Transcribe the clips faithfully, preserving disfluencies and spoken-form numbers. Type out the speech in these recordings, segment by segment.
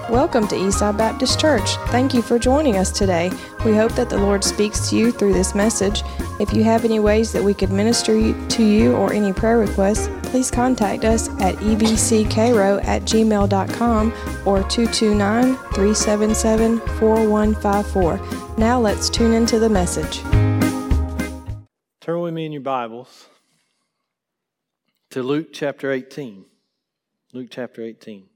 Welcome to Eastside Baptist Church. Thank you for joining us today. We hope that the Lord speaks to you through this message. If you have any ways that we could minister to you or any prayer requests, please contact us at e b c cairo at gmail dot com or two two nine, three seven seven, four one five four. Now let's tune into the message. Turn with me in your Bibles to Luke chapter eighteen. Luke chapter eighteen.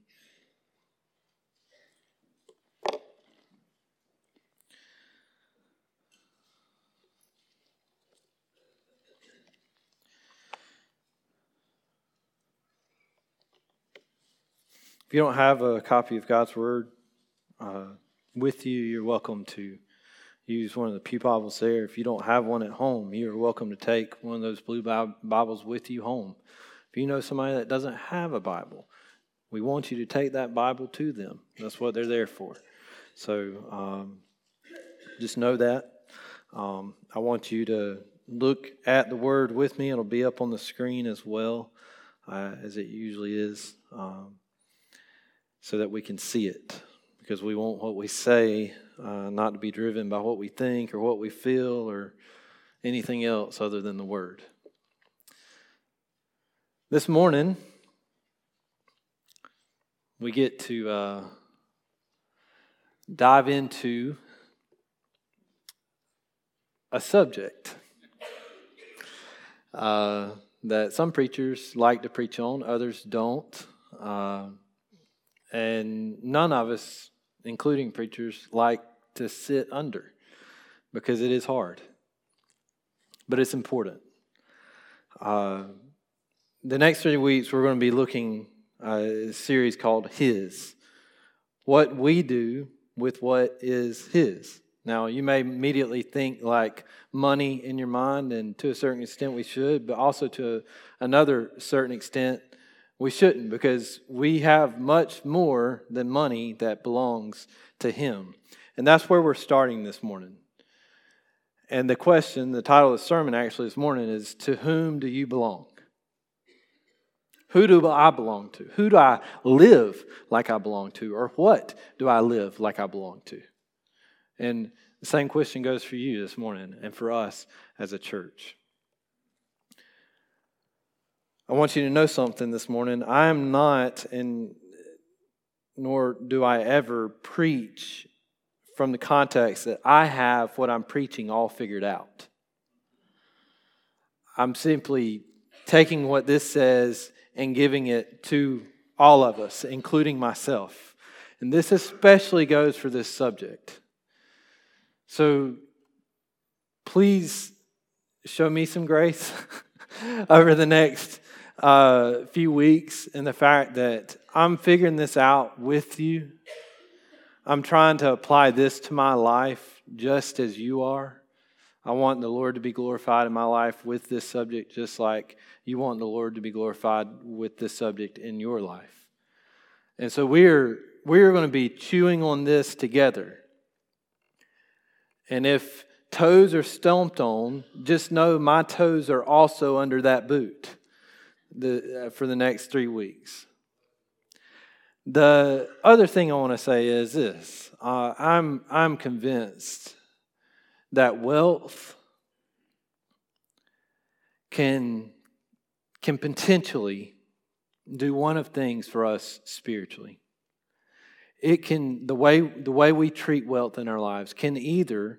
If you don't have a copy of God's Word uh, with you, you're welcome to use one of the pew Bibles there. If you don't have one at home, you're welcome to take one of those blue Bibles with you home. If you know somebody that doesn't have a Bible, we want you to take that Bible to them. That's what they're there for. So um, just know that. Um, I want you to look at the Word with me. It'll be up on the screen as well, uh, as it usually is. Um, so that we can see it, because we want what we say uh, not to be driven by what we think or what we feel or anything else other than the Word. This morning, we get to uh, dive into a subject uh, that some preachers like to preach on, others don't. Uh, And none of us, including preachers, like to sit under because it is hard. But it's important. Uh, the next three weeks, we're going to be looking at a series called His. What we do with what is His. Now, you may immediately think like money in your mind, and to a certain extent we should, but also to another certain extent, we shouldn't, because we have much more than money that belongs to Him. And that's where we're starting this morning. And the question, the title of the sermon actually this morning is, to whom do you belong? Who do I belong to? Who do I live like I belong to? Or what do I live like I belong to? And the same question goes for you this morning and for us as a church. I want you to know something this morning. I am not, and nor do I ever preach from the context that I have what I'm preaching all figured out. I'm simply taking what this says and giving it to all of us, including myself. And this especially goes for this subject. So please show me some grace over the next Uh, few weeks, and the fact that I'm figuring this out with you. I'm trying to apply this to my life just as you are. I want the Lord to be glorified in my life with this subject, just like you want the Lord to be glorified with this subject in your life. And so we're we're going to be chewing on this together. And if toes are stomped on, just know my toes are also under that boot. The, uh, for the next three weeks. The other thing I want to say is this. Uh, I'm I'm convinced that wealth can can potentially do one of things for us spiritually. It can the way the way we treat wealth in our lives can either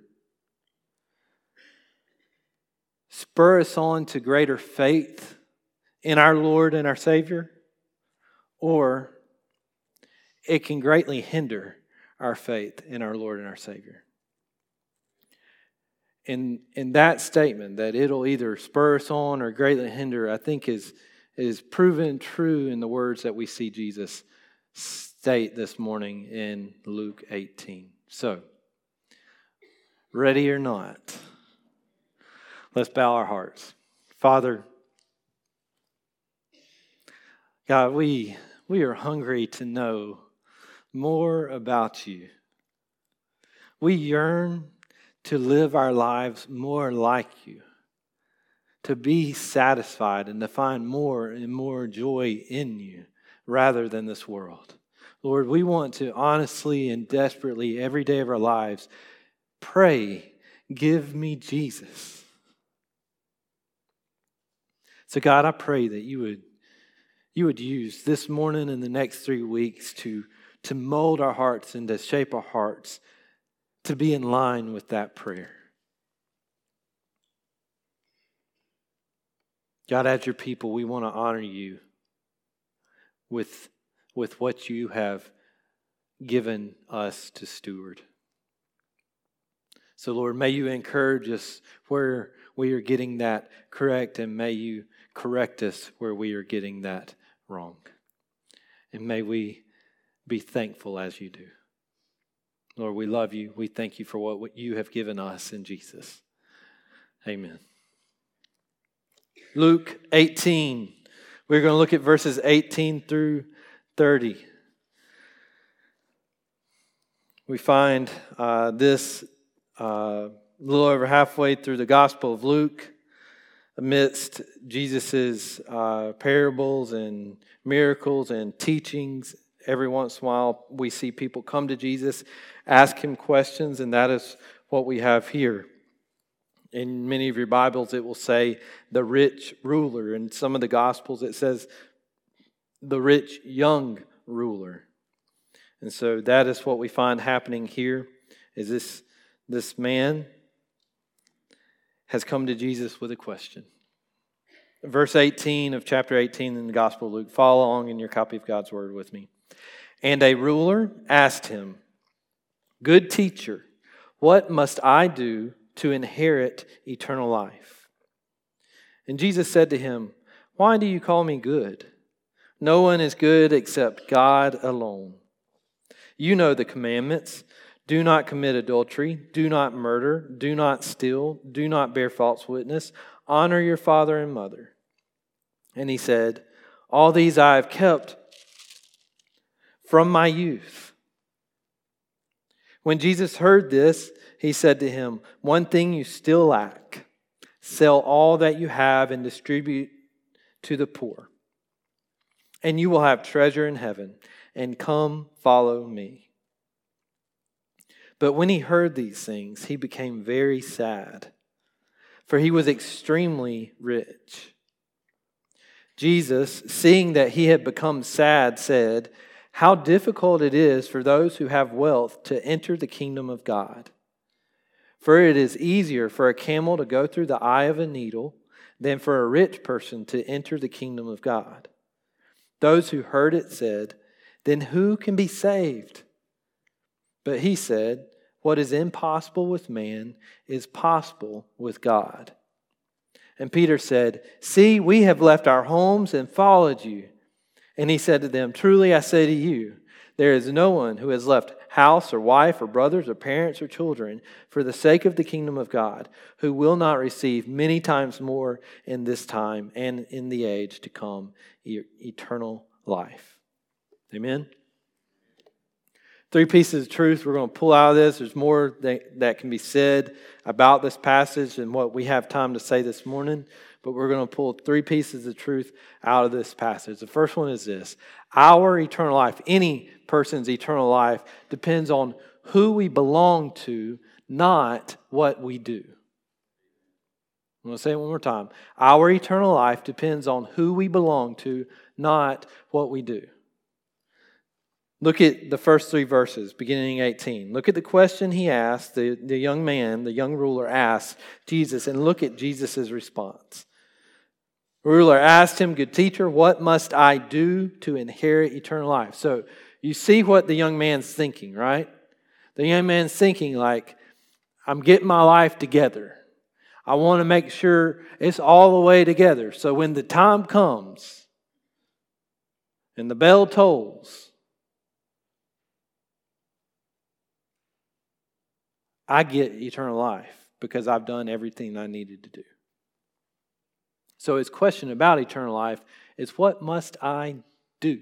spur us on to greater faith in our Lord and our Savior, or it can greatly hinder our faith in our Lord and our Savior. And in that statement, that it'll either spur us on or greatly hinder, I think is, is proven true in the words that we see Jesus state this morning in Luke eighteen. So, ready or not, let's bow our hearts. Father, God, we we are hungry to know more about you. We yearn to live our lives more like you, to be satisfied and to find more and more joy in you rather than this world. Lord, we want to honestly and desperately, every day of our lives, pray, give me Jesus. So God, I pray that you would, you would use this morning and the next three weeks to, to mold our hearts and to shape our hearts to be in line with that prayer. God, as your people, we want to honor you with with what you have given us to steward. So, Lord, may you encourage us where we are getting that correct, and may you correct us where we are getting that wrong. And may we be thankful as you do. Lord, we love you. We thank you for what, what you have given us in Jesus. Amen. Luke eighteen. We're going to look at verses eighteen through thirty. We find uh, this uh, a little over halfway through the Gospel of Luke, amidst Jesus' uh, parables and miracles and teachings. Every once in a while, we see people come to Jesus, ask him questions, and that is what we have here. In many of your Bibles, it will say the rich ruler. In some of the Gospels, it says the rich young ruler. And so that is what we find happening here, is this, this man has come to Jesus with a question. Verse eighteen of chapter eighteen in the Gospel of Luke. Follow along in your copy of God's Word with me. And a ruler asked him, "Good teacher, what must I do to inherit eternal life?" And Jesus said to him, "Why do you call me good? No one is good except God alone. You know the commandments. Do not commit adultery. Do not murder. Do not steal. Do not bear false witness. Honor your father and mother." And he said, "All these I have kept from my youth." When Jesus heard this, he said to him, "One thing you still lack. Sell all that you have and distribute to the poor, and you will have treasure in heaven. And come, follow me." But when he heard these things, he became very sad, for he was extremely rich. Jesus, seeing that he had become sad, said, "How difficult it is for those who have wealth to enter the kingdom of God. For it is easier for a camel to go through the eye of a needle than for a rich person to enter the kingdom of God." Those who heard it said, "Then who can be saved?" But he said, "What is impossible with man is possible with God." And Peter said, "See, we have left our homes and followed you." And he said to them, "Truly I say to you, there is no one who has left house or wife or brothers or parents or children for the sake of the kingdom of God who will not receive many times more in this time and in the age to come eternal life." Amen. Three pieces of truth we're going to pull out of this. There's more that, that can be said about this passage than what we have time to say this morning, but we're going to pull three pieces of truth out of this passage. The first one is this: our eternal life, any person's eternal life, depends on who we belong to, not what we do. I'm going to say it one more time. Our eternal life depends on who we belong to, not what we do. Look at the first three verses, beginning eighteen. Look at the question he asked, the, the young man, the young ruler asked Jesus, and look at Jesus' response. The ruler asked him, "Good teacher, what must I do to inherit eternal life?" So you see what the young man's thinking, right? The young man's thinking like, I'm getting my life together. I want to make sure it's all the way together. So when the time comes and the bell tolls, I get eternal life because I've done everything I needed to do. So his question about eternal life is, what must I do?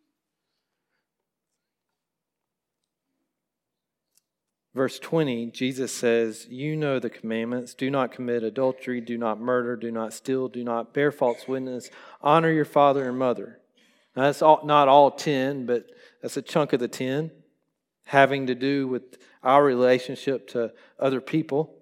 Verse twenty, Jesus says, "You know the commandments. Do not commit adultery. Do not murder. Do not steal. Do not bear false witness. Honor your father and mother." Now, that's all, not all ten, but that's a chunk of the ten, having to do with our relationship to other people.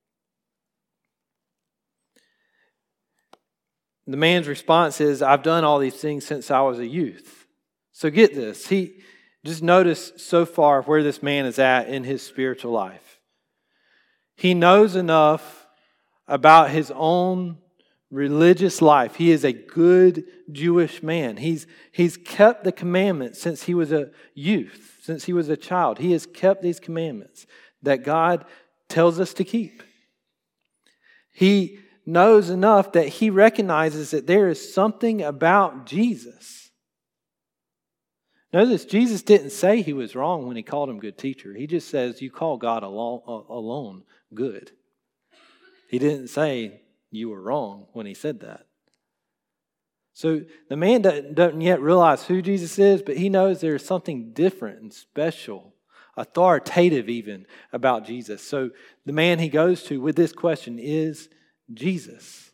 The man's response is, I've done all these things since I was a youth. So get this. He just notice so far where this man is at in his spiritual life. He knows enough about his own religious life. He is a good Jewish man. He's, he's kept the commandments since he was a youth, since he was a child. He has kept these commandments that God tells us to keep. He knows enough that he recognizes that there is something about Jesus. Notice Jesus didn't say he was wrong when he called him good teacher. He just says you call God alone, alone good. He didn't say you were wrong when he said that. So the man doesn't yet realize who Jesus is, but he knows there's something different and special, authoritative even, about Jesus. So the man he goes to with this question is Jesus.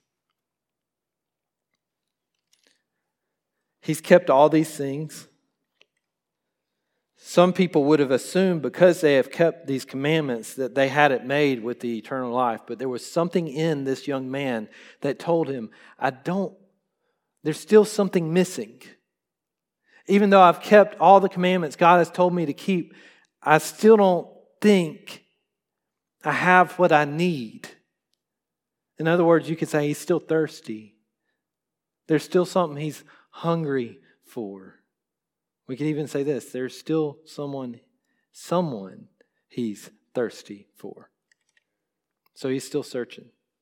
He's kept all these things. Some people would have assumed because they have kept these commandments that they had it made with the eternal life. But there was something in this young man that told him, I don't, there's still something missing. Even though I've kept all the commandments God has told me to keep, I still don't think I have what I need. In other words, you could say he's still thirsty. There's still something he's hungry for. We could even say this, there's still someone, someone he's thirsty for. So he's still searching.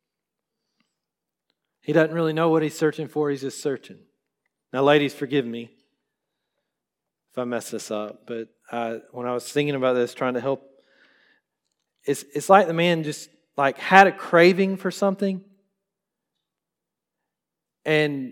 He doesn't really know what he's searching for, he's just searching. Now, ladies, forgive me if I mess this up, but I, when I was thinking about this, trying to help, it's it's like the man just like had a craving for something, and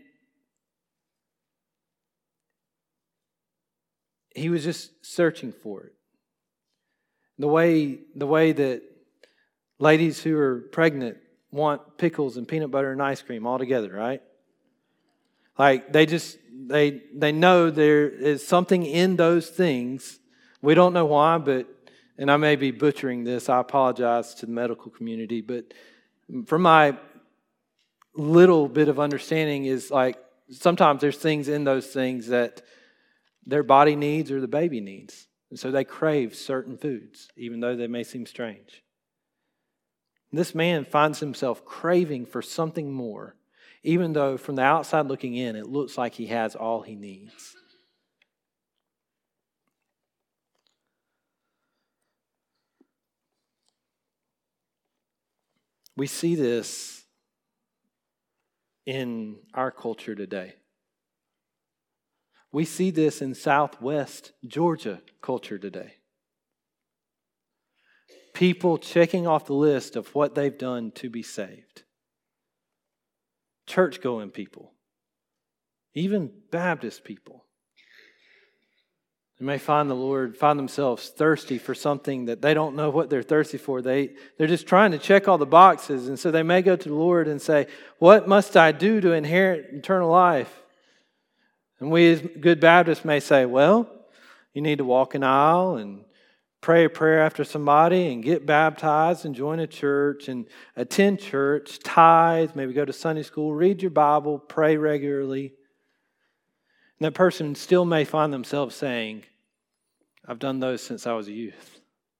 he was just searching for it. The way the way that ladies who are pregnant want pickles and peanut butter and ice cream all together, right? Like they just they they know there is something in those things. We don't know why, but and I may be butchering this. I apologize to the medical community, but from my little bit of understanding is like sometimes there's things in those things that their body needs or the baby needs. And so they crave certain foods, even though they may seem strange. This man finds himself craving for something more, even though from the outside looking in, it looks like he has all he needs. We see this in our culture today. We see this in Southwest Georgia culture today. People checking off the list of what they've done to be saved. Church-going people. Even Baptist people. They may find the Lord, find themselves thirsty for something that they don't know what they're thirsty for. They, they're just trying to check all the boxes. And so they may go to the Lord and say, what must I do to inherit eternal life? And we as good Baptists may say, well, you need to walk an aisle and pray a prayer after somebody and get baptized and join a church and attend church, tithe, maybe go to Sunday school, read your Bible, pray regularly. And that person still may find themselves saying, I've done those since I was a youth.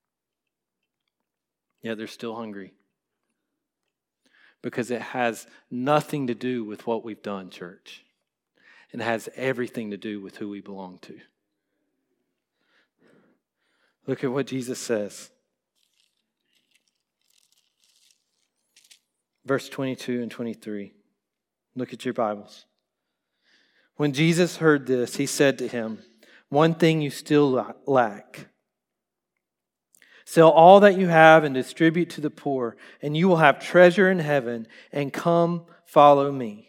Yet they're still hungry. Because it has nothing to do with what we've done, church. It has everything to do with who we belong to. Look at what Jesus says. Verse twenty-two and twenty-three. Look at your Bibles. When Jesus heard this, he said to him, one thing you still lack. Sell all that you have and distribute to the poor, and you will have treasure in heaven, and come follow me.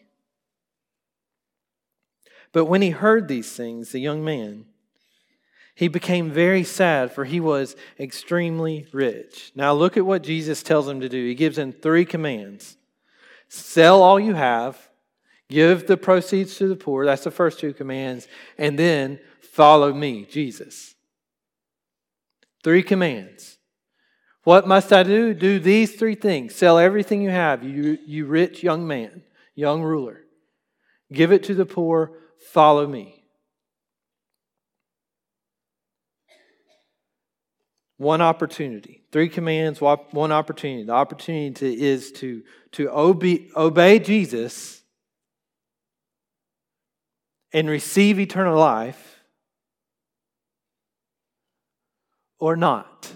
But when he heard these things, the young man, he became very sad, for he was extremely rich. Now look at what Jesus tells him to do. He gives him three commands. Sell all you have, Give the proceeds to the poor. That's the first two commands. And then follow me, Jesus. Three commands. What must I do? Do these three things. Sell everything you have, you, you rich young man, young ruler. Give it to the poor. Follow me. One opportunity. Three commands, one opportunity. The opportunity to, is to, to obey, obey Jesus and receive eternal life, or not.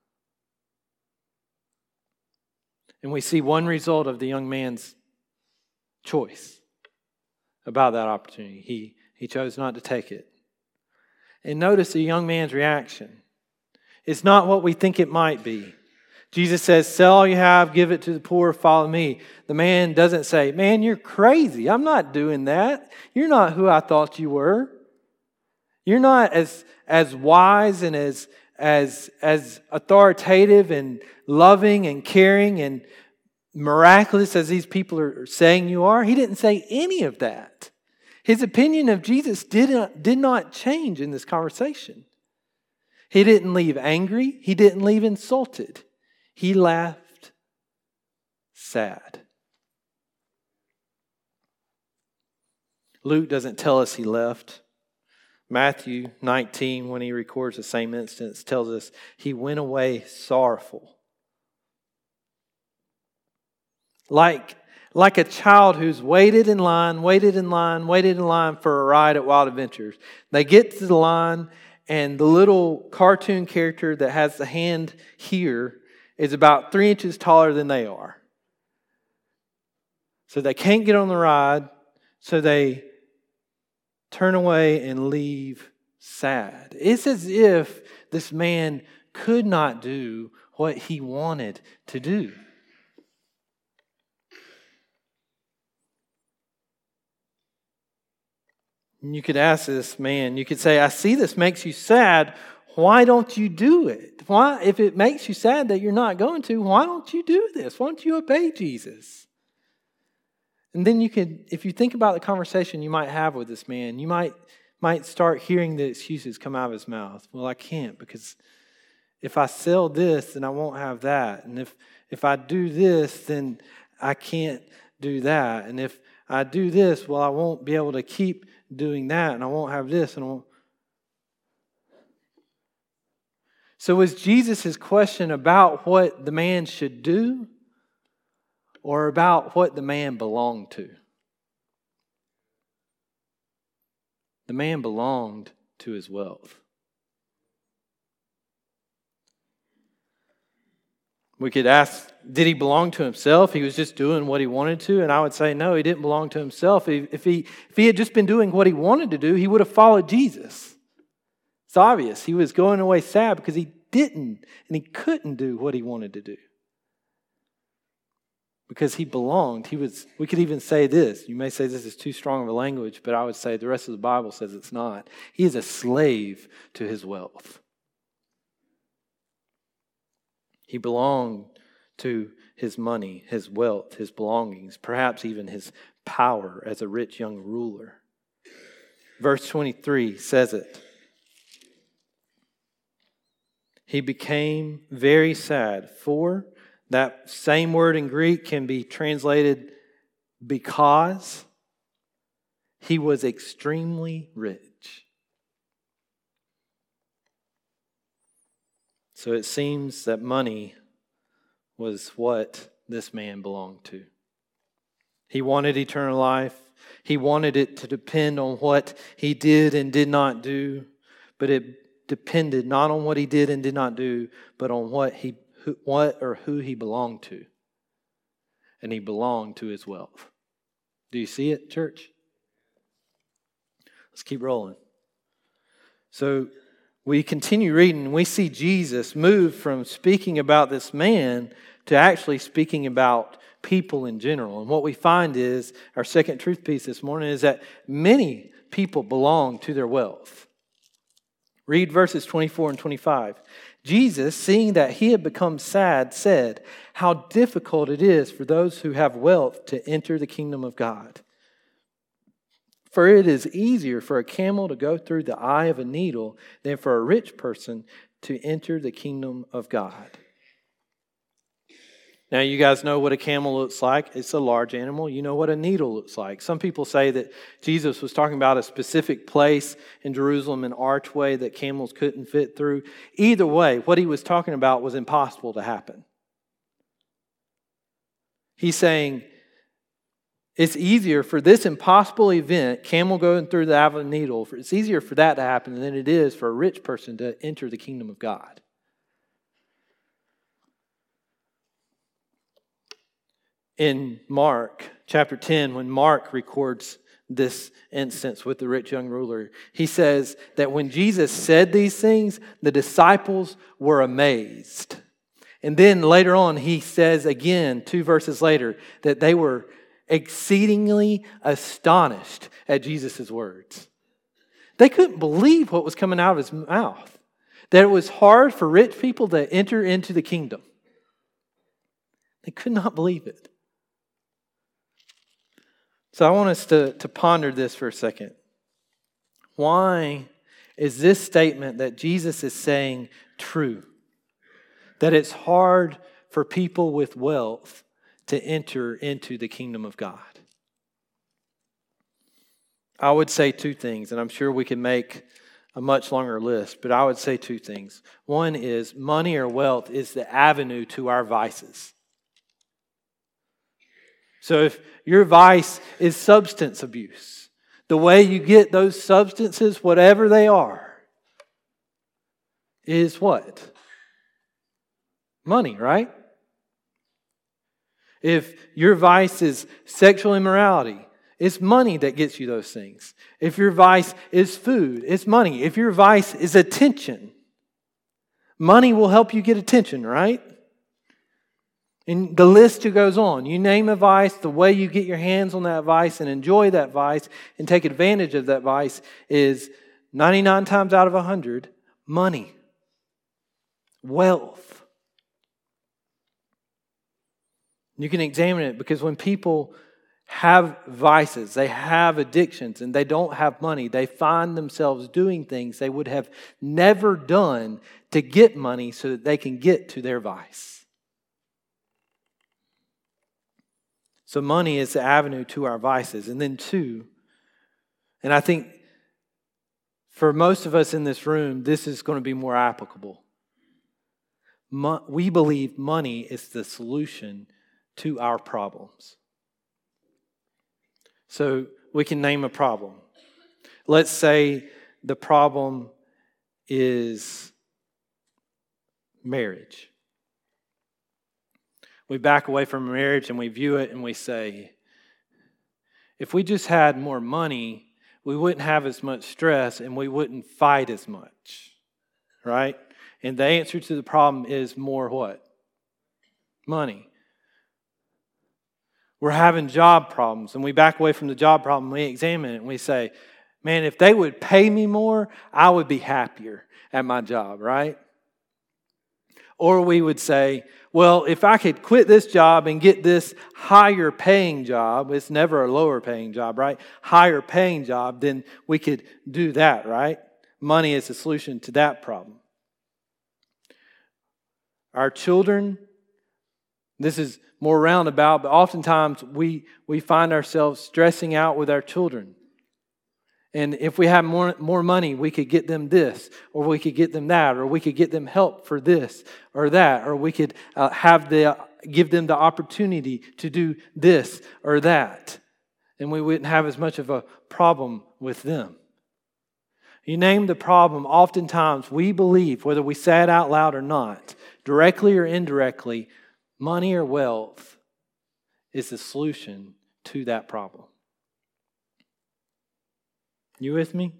And we see one result of the young man's choice about that opportunity. He, he chose not to take it. And notice the young man's reaction. It's not what we think it might be. Jesus says, sell all you have, give it to the poor, follow me. The man doesn't say, man, you're crazy. I'm not doing that. You're not who I thought you were. You're not as, as wise and as, as, as authoritative and loving and caring and miraculous as these people are saying you are. He didn't say any of that. His opinion of Jesus did not, did not change in this conversation. He didn't leave angry. He didn't leave insulted. He left sad. Luke doesn't tell us he left. Matthew nineteen, when he records the same instance, tells us he went away sorrowful. Like, like a child who's waited in line, waited in line, waited in line for a ride at Wild Adventures. They get to the line, and the little cartoon character that has the hand here is about three inches taller than they are. So they can't get on the ride, so they turn away and leave sad. It's as if this man could not do what he wanted to do. And you could ask this man, you could say, I see this makes you sad. Why don't you do it? Why, if it makes you sad that you're not going to, why don't you do this? Why don't you obey Jesus? And then you could, if you think about the conversation you might have with this man, you might, might start hearing the excuses come out of his mouth. Well, I can't because if I sell this, then I won't have that. And if, if I do this, then I can't do that. And if I do this, well, I won't be able to keep doing that, and I won't have this, and I won't. So was Jesus' question about what the man should do, or about what the man belonged to? The man belonged to his wealth. We could ask, did he belong to himself? He was just doing what he wanted to. And I would say, no, he didn't belong to himself. If he, if he had just been doing what he wanted to do, he would have followed Jesus. It's obvious. He was going away sad because he didn't and he couldn't do what he wanted to do. Because he belonged. He was. We could even say this. You may say this is too strong of a language, but I would say the rest of the Bible says it's not. He is a slave to his wealth. He belonged to his money, his wealth, his belongings, perhaps even his power as a rich young ruler. Verse twenty-three says it. He became very sad, for that same word in Greek can be translated because he was extremely rich. So it seems that money was what this man belonged to. He wanted eternal life. He wanted it to depend on what he did and did not do, but it depended not on what he did and did not do, but on what he who, what or who he belonged to. And he belonged to his wealth. Do you see it, church? Let's keep rolling. So we continue reading, and we see Jesus move from speaking about this man to actually speaking about people in general. And what we find is, our second truth piece this morning is that many people belong to their wealth. Read verses twenty-four and twenty-five. Jesus, seeing that he had become sad, said, "How difficult it is for those who have wealth to enter the kingdom of God. For it is easier for a camel to go through the eye of a needle than for a rich person to enter the kingdom of God. Now, you guys know what a camel looks like. It's a large animal. You know what a needle looks like. Some people say that Jesus was talking about a specific place in Jerusalem, an archway that camels couldn't fit through. Either way, what he was talking about was impossible to happen. He's saying it's easier for this impossible event, camel going through the eye of a needle, it's easier for that to happen than it is for a rich person to enter the kingdom of God. In Mark chapter ten, when Mark records this instance with the rich young ruler, he says that when Jesus said these things, the disciples were amazed. And then later on, he says again, two verses later, that they were exceedingly astonished at Jesus' words. They couldn't believe what was coming out of his mouth, that it was hard for rich people to enter into the kingdom. They could not believe it. So I want us to, to ponder this for a second. Why is this statement that Jesus is saying true? That it's hard for people with wealth to enter into the kingdom of God. I would say two things, and I'm sure we can make a much longer list, but I would say two things. One is money or wealth is the avenue to our vices. So if your vice is substance abuse, the way you get those substances, whatever they are, is what? Money, right? If your vice is sexual immorality, it's money that gets you those things. If your vice is food, it's money. If your vice is attention, money will help you get attention, right? And the list goes on. You name a vice, the way you get your hands on that vice and enjoy that vice and take advantage of that vice is ninety-nine times out of one hundred, money, wealth. You can examine it because when people have vices, they have addictions, and they don't have money, they find themselves doing things they would have never done to get money so that they can get to their vice. So money is the avenue to our vices. And then two, and I think for most of us in this room, this is going to be more applicable. Mo- we believe money is the solution to our problems. So we can name a problem. Let's say the problem is marriage. We back away from marriage and we view it and we say, if we just had more money, we wouldn't have as much stress and we wouldn't fight as much, right? And the answer to the problem is more what? Money. We're having job problems and we back away from the job problem, we examine it and we say, man, if they would pay me more, I would be happier at my job, right? Or we would say, well, if I could quit this job and get this higher paying job, it's never a lower paying job, right? Higher paying job, then we could do that, right? Money is the solution to that problem. Our children, this is more roundabout, but oftentimes we, we find ourselves stressing out with our children. And if we have more, more money, we could get them this, or we could get them that, or we could get them help for this or that, or we could uh, have the give them the opportunity to do this or that. And we wouldn't have as much of a problem with them. You name the problem, oftentimes we believe, whether we say it out loud or not, directly or indirectly, money or wealth is the solution to that problem. You with me?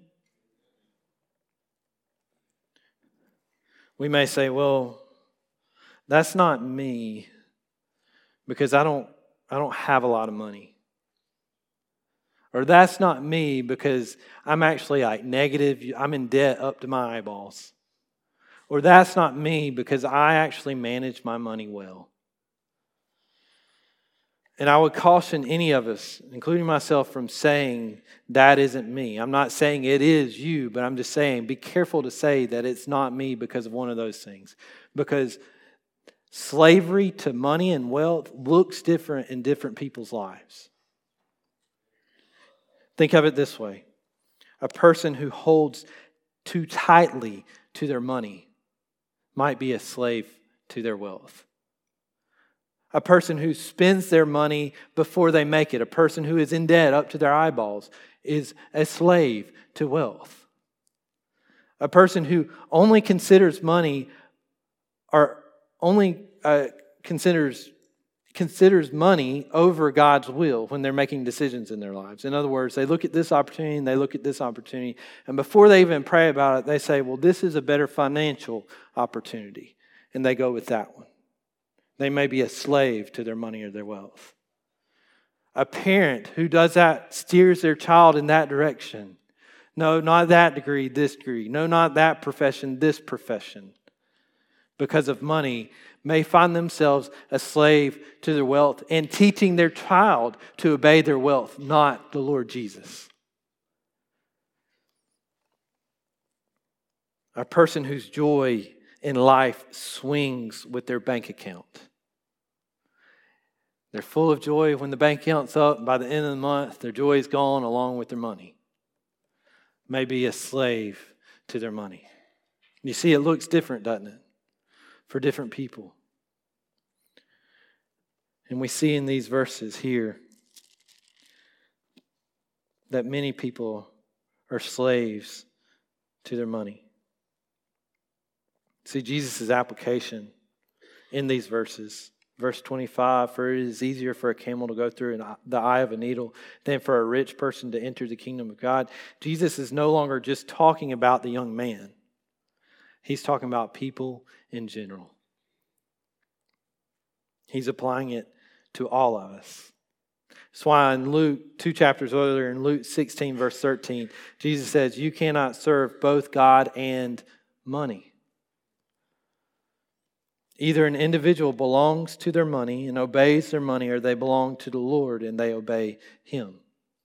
We may say, well, that's not me because I don't I don't have a lot of money. Or that's not me because I'm actually like negative, I'm in debt up to my eyeballs. Or that's not me because I actually manage my money well. And I would caution any of us, including myself, from saying that isn't me. I'm not saying it is you, but I'm just saying be careful to say that it's not me because of one of those things. Because slavery to money and wealth looks different in different people's lives. Think of it this way. A person who holds too tightly to their money might be a slave to their wealth. A person who spends their money before they make it, a person who is in debt up to their eyeballs, is a slave to wealth. A person who only considers money or only uh, considers considers money over God's will when they're making decisions in their lives. In other words, they look at this opportunity and they look at this opportunity, and before they even pray about it, they say, well, this is a better financial opportunity, and they go with that one. They may be a slave to their money or their wealth. A parent who does that steers their child in that direction. No, not that degree, this degree. No, not that profession, this profession. Because of money, may find themselves a slave to their wealth and teaching their child to obey their wealth, not the Lord Jesus. A person whose joy in life swings with their bank account. They're full of joy when the bank account's up, and by the end of the month, their joy is gone along with their money. Maybe a slave to their money. You see, it looks different, doesn't it? For different people. And we see in these verses here that many people are slaves to their money. See, Jesus' application in these verses. Verse twenty-five, for it is easier for a camel to go through the eye of a needle than for a rich person to enter the kingdom of God. Jesus is no longer just talking about the young man. He's talking about people in general. He's applying it to all of us. That's why in Luke, two chapters earlier, in Luke sixteen, verse thirteen, Jesus says, you cannot serve both God and money. Either an individual belongs to their money and obeys their money, or they belong to the Lord and they obey Him.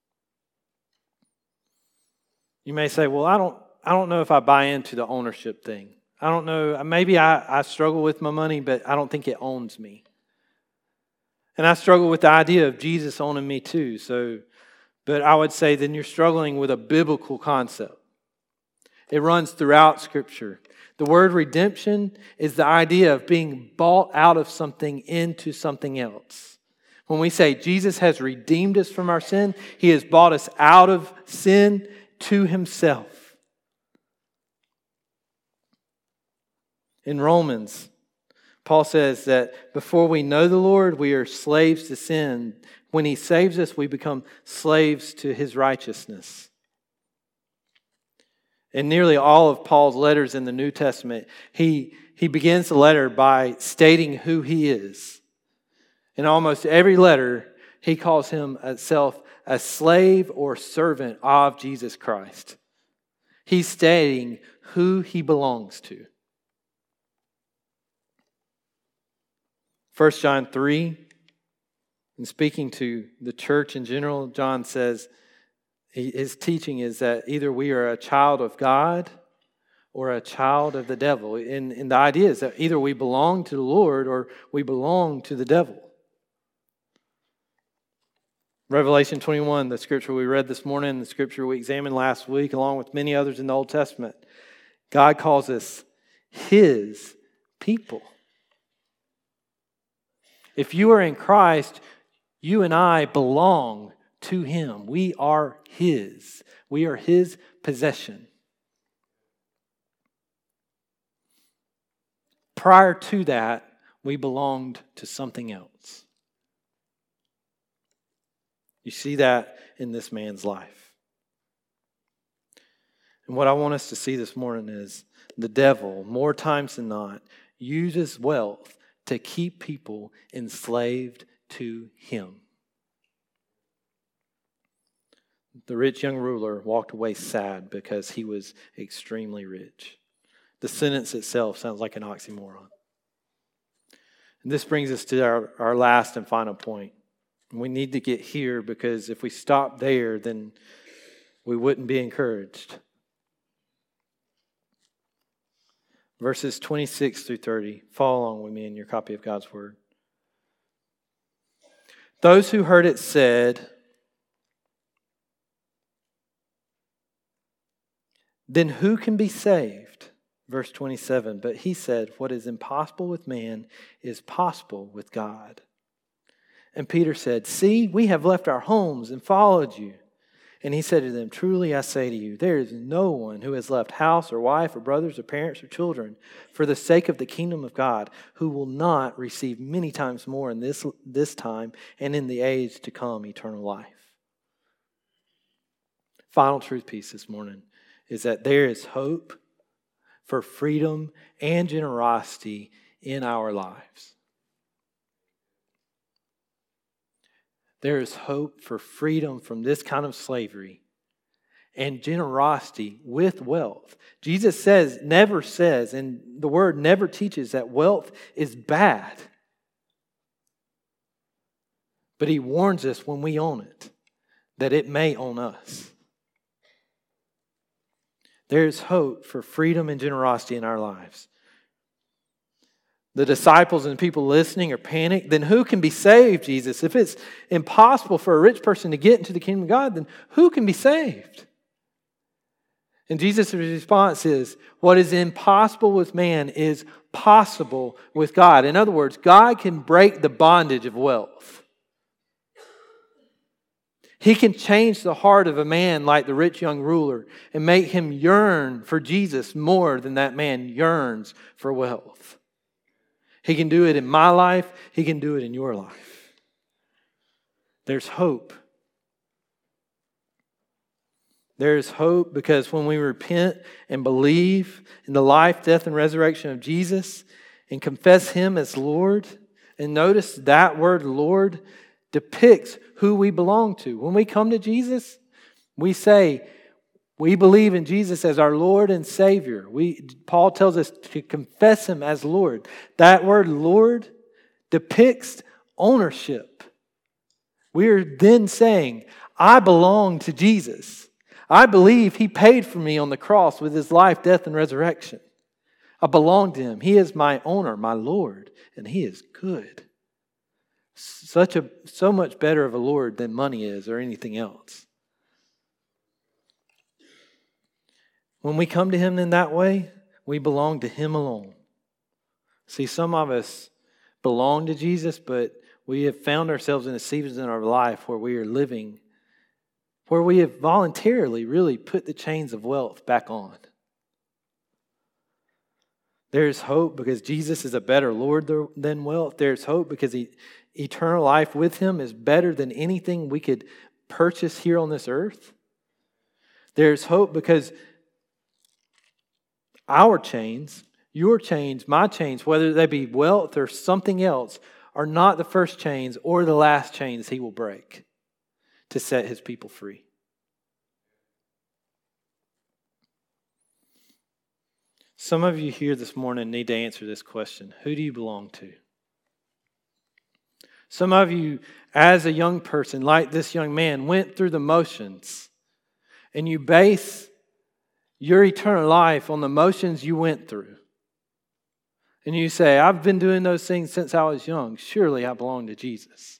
You may say, well, I don't I don't know if I buy into the ownership thing. I don't know. Maybe I, I struggle with my money, but I don't think it owns me. And I struggle with the idea of Jesus owning me too. So, but I would say then you're struggling with a biblical concept. It runs throughout Scripture. The word redemption is the idea of being bought out of something into something else. When we say Jesus has redeemed us from our sin, He has bought us out of sin to Himself. In Romans, Paul says that before we know the Lord, we are slaves to sin. When He saves us, we become slaves to His righteousness. In nearly all of Paul's letters in the New Testament, he, he begins the letter by stating who he is. In almost every letter, he calls himself a slave or servant of Jesus Christ. He's stating who he belongs to. First John three, in speaking to the church in general, John says, his teaching is that either we are a child of God or a child of the devil. And, and the idea is that either we belong to the Lord or we belong to the devil. Revelation twenty-one, the scripture we read this morning, the scripture we examined last week, along with many others in the Old Testament, God calls us His people. If you are in Christ, you and I belong to Him. We are His. We are His possession. Prior to that, we belonged to something else. You see that in this man's life. And what I want us to see this morning is the devil, more times than not, uses wealth to keep people enslaved to him. The rich young ruler walked away sad because he was extremely rich. The sentence itself sounds like an oxymoron. And this brings us to our, our last and final point. We need to get here, because if we stop there, then we wouldn't be encouraged. Verses twenty-six through thirty. Follow along with me in your copy of God's Word. Those who heard it said, "Then who can be saved?" Verse twenty-seven. But he said, "What is impossible with man is possible with God." And Peter said, "See, we have left our homes and followed you." And he said to them, "Truly I say to you, there is no one who has left house or wife or brothers or parents or children for the sake of the kingdom of God who will not receive many times more in this, this time and in the age to come eternal life." Final truth piece this morning is that there is hope for freedom and generosity in our lives. There is hope for freedom from this kind of slavery and generosity with wealth. Jesus says, never says, and the word never teaches that wealth is bad. But he warns us when we own it, that it may own us. There is hope for freedom and generosity in our lives. The disciples and people listening are panicked. Then who can be saved, Jesus? If it's impossible for a rich person to get into the kingdom of God, then who can be saved? And Jesus' response is, what is impossible with man is possible with God. In other words, God can break the bondage of wealth. He can change the heart of a man like the rich young ruler and make him yearn for Jesus more than that man yearns for wealth. He can do it in my life. He can do it in your life. There's hope. There's hope because when we repent and believe in the life, death, and resurrection of Jesus and confess Him as Lord, and notice that word Lord depicts who we belong to. When we come to Jesus, we say, we believe in Jesus as our Lord and Savior. We, Paul tells us to confess Him as Lord. That word Lord depicts ownership. We are then saying, I belong to Jesus. I believe He paid for me on the cross with His life, death, and resurrection. I belong to Him. He is my owner, my Lord, and He is good. Such a, so much better of a Lord than money is or anything else. When we come to Him in that way, we belong to Him alone. See, some of us belong to Jesus, but we have found ourselves in a season in our life where we are living, where we have voluntarily really put the chains of wealth back on. There's hope because Jesus is a better Lord than wealth. There's hope because he, eternal life with Him is better than anything we could purchase here on this earth. There's hope because our chains, your chains, my chains, whether they be wealth or something else, are not the first chains or the last chains He will break to set His people free. Some of you here this morning need to answer this question. Who do you belong to? Some of you, as a young person, like this young man, went through the motions, and you base your eternal life on the motions you went through. And you say, I've been doing those things since I was young. Surely I belong to Jesus.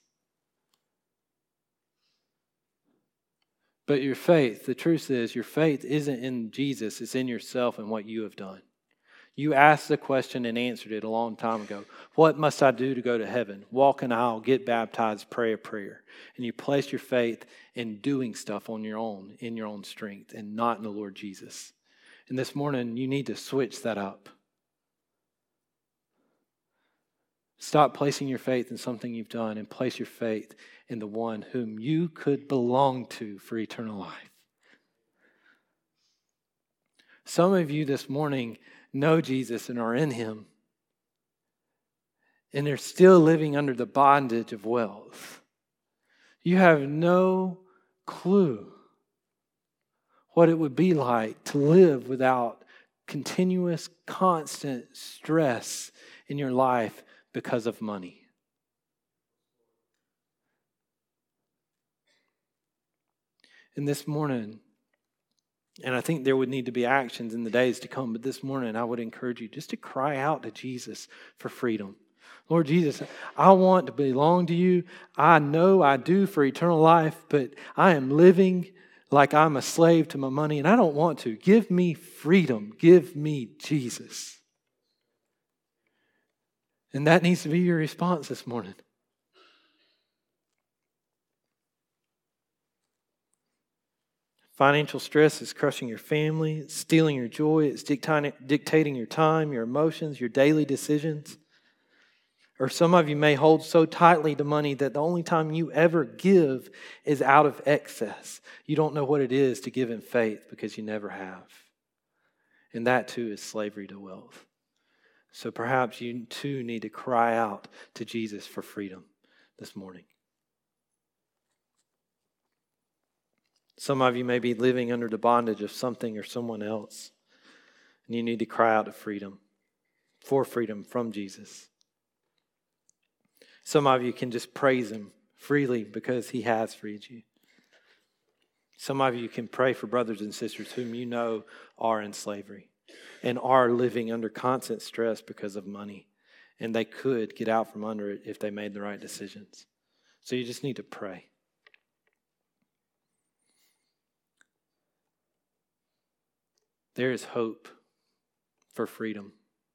But your faith, the truth is, your faith isn't in Jesus. It's in yourself and what you have done. You asked the question and answered it a long time ago. What must I do to go to heaven? Walk an aisle, get baptized, pray a prayer. And you place your faith in doing stuff on your own, in your own strength, and not in the Lord Jesus. And this morning, you need to switch that up. Stop placing your faith in something you've done and place your faith in the one whom you could belong to for eternal life. Some of you this morning know Jesus and are in Him, and they're still living under the bondage of wealth. You have no clue what it would be like to live without continuous, constant stress in your life because of money. And this morning, and I think there would need to be actions in the days to come, but this morning I would encourage you just to cry out to Jesus for freedom. Lord Jesus, I want to belong to you. I know I do for eternal life, but I am living like I'm a slave to my money, and I don't want to. Give me freedom. Give me Jesus. And that needs to be your response this morning. Financial stress is crushing your family, it's stealing your joy, it's dictating, dictating your time, your emotions, your daily decisions. Or some of you may hold so tightly to money that the only time you ever give is out of excess. You don't know what it is to give in faith because you never have. And that too is slavery to wealth. So perhaps you too need to cry out to Jesus for freedom this morning. Some of you may be living under the bondage of something or someone else, and you need to cry out to freedom, for freedom from Jesus. Some of you can just praise Him freely because He has freed you. Some of you can pray for brothers and sisters whom you know are in slavery and are living under constant stress because of money, and they could get out from under it if they made the right decisions. So you just need to pray. There is hope for freedom.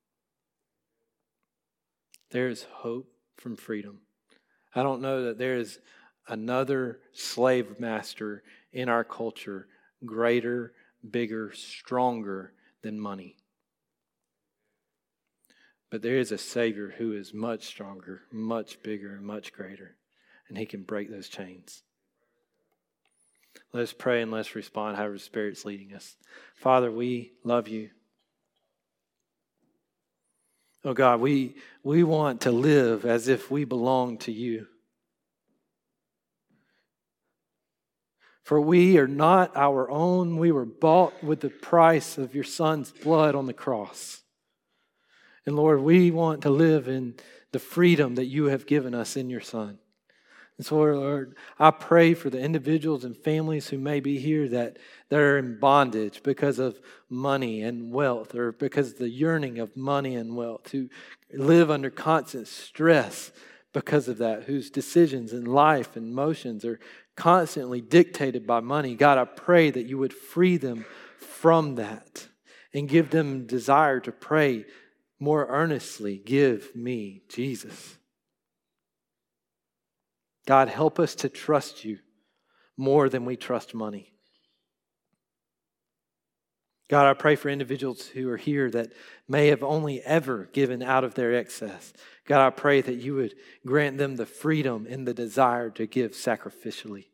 There is hope from freedom. I don't know that there is another slave master in our culture greater, bigger, stronger than money. But there is a Savior who is much stronger, much bigger, and much greater, and He can break those chains. Let's pray and let's respond however the Spirit's leading us. Father, we love you. Oh God, we, we want to live as if we belong to you. For we are not our own. We were bought with the price of your Son's blood on the cross. And Lord, we want to live in the freedom that you have given us in your Son. And so, Lord, I pray for the individuals and families who may be here that, that are in bondage because of money and wealth, or because of the yearning of money and wealth, who live under constant stress because of that, whose decisions in life and motions are constantly dictated by money. God, I pray that you would free them from that and give them desire to pray more earnestly, give me Jesus. God, help us to trust you more than we trust money. God, I pray for individuals who are here that may have only ever given out of their excess. God, I pray that you would grant them the freedom and the desire to give sacrificially.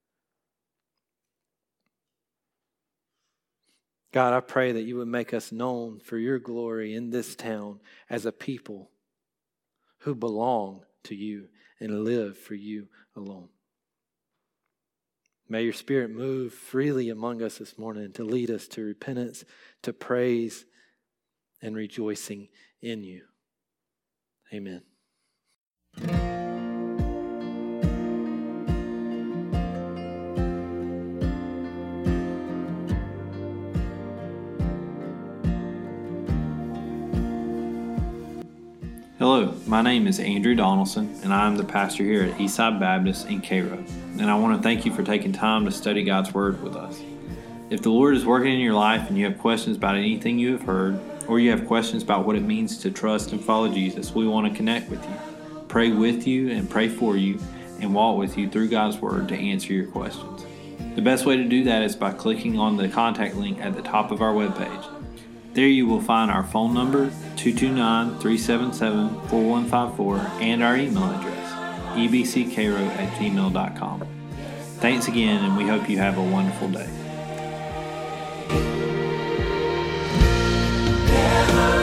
God, I pray that you would make us known for your glory in this town as a people who belong to you and live for you alone. May your Spirit move freely among us this morning to lead us to repentance, to praise, and rejoicing in you. Amen. Hello, my name is Andrew Donaldson, and I am the pastor here at Eastside Baptist in Cairo. And I want to thank you for taking time to study God's Word with us. If the Lord is working in your life and you have questions about anything you have heard, or you have questions about what it means to trust and follow Jesus, we want to connect with you, pray with you and pray for you, and walk with you through God's Word to answer your questions. The best way to do that is by clicking on the contact link at the top of our webpage. There you will find our phone number, two two nine, three seven seven, four one five four, and our email address, e b c cairo at gmail dot com. Thanks again, and we hope you have a wonderful day.